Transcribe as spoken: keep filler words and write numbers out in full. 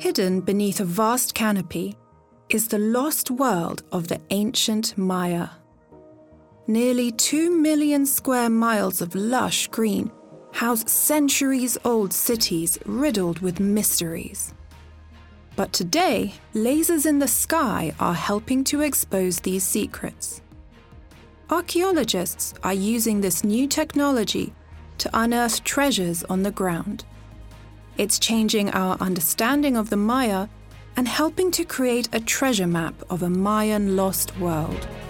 Hidden beneath a vast canopy is the lost world of the ancient Maya. Nearly two million square miles of lush green house centuries-old cities riddled with mysteries. But today, lasers in the sky are helping to expose these secrets. Archaeologists are using this new technology to unearth treasures on the ground. It's changing our understanding of the Maya and helping to create a treasure map of a Mayan lost world.